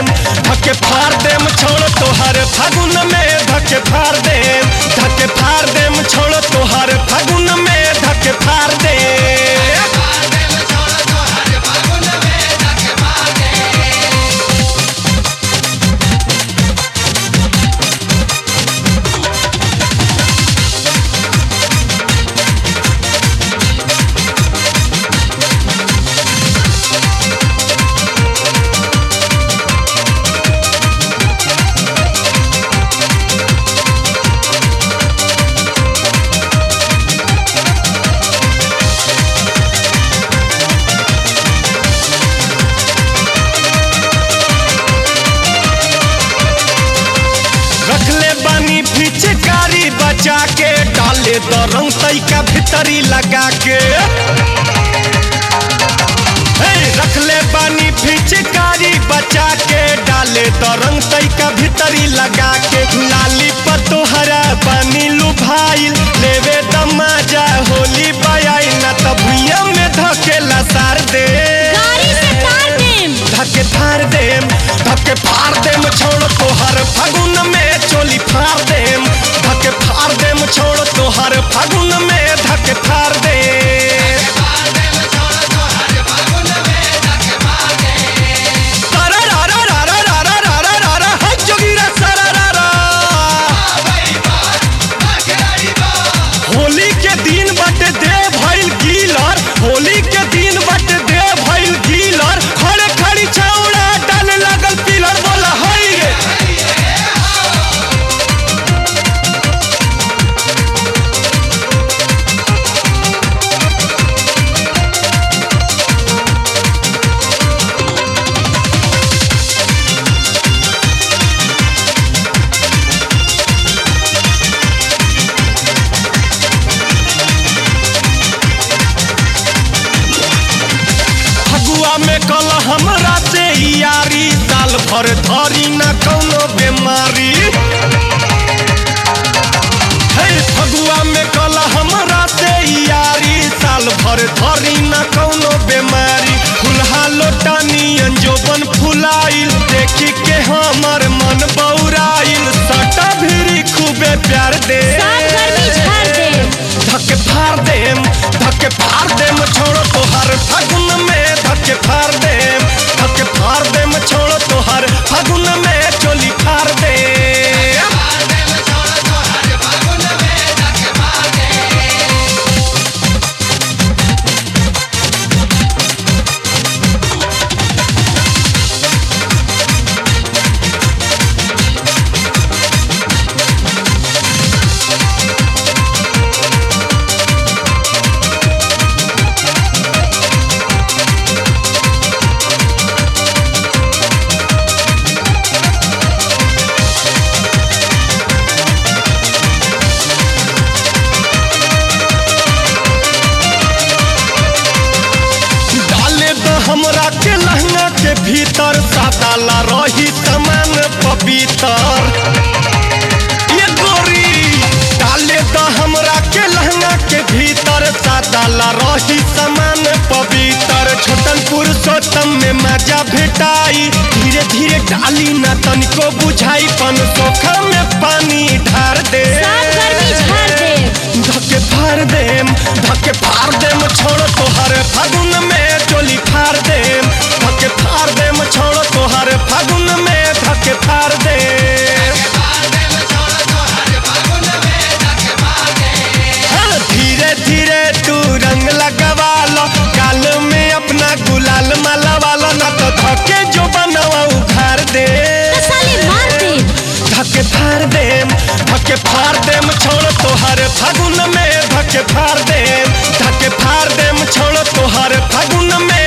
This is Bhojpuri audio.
धके फाड़ देम छोड़ तोहर फागुन में धके फाड़ देम छोड़ तोहर फागुन में धके फाड़ दे पिचकारी बचा के डाले द रंग तैका भीतरी लगा के रखले बानी पिचकारी बचा के डाले द रंग तैका भीतरी लगा के लाली पतोहरा बानी लुभाइल लेवे द मजा होली बयाई ना त भुइया में धकेला सार दे धके फाड़ देम धके फाड़ देम छोड़ तोहर फागुन में चोली फाड़ देम धके फाड़ देम छोड़ तोहर फागुन में धके फाड़ दे होली के दिन बटे दे भइल गीलर होली के दिन बटे दे भइल गीलर खड़े खड़ी छौड़ा डाले लागल पिलर बोला हई रे में कल हमरा से यारी साल भर धरी न कौनो बीमारी फगुआ में कल हमरा से यारी साल भर धरी न कौनो बीमारी फुलहा लोटानी अंजोबन फुलाइल देखी के हमर मन बौराइल सटा भिरी खूबे प्यार दे धके फाड़ देम छोड़ तोहर फागुन में धके फाड़ देम छोड़ तोहर फागुन में चोली फाड़ दे हमरा के लहंगा के भीतर सादाला रही समान पवित्र ये गोरी डाले तो हमरा के लहंगा के भीतर सादाला रही समान पवित्र छोटन पुरुषोत्तम में मजा भेटाई धीरे धीरे डाली ना तनिको बुझाई पन सोखा में पानी ढार दे धके फाड़ देम छोड़ तोहर फागुन में चोली फाड़ देम धके फाड़ देम छोड़ तोहर फागुन में धके फाड़ दे धीरे धीरे तू रंग लगवा लो गाल में अपना गुलाल माला वाला ना तो धके जो बनवा उखाड़ दे धके फाड़ देम छोड़ तोहर फागुन में धके फाड़ देम छोड़ तोहर फागुन में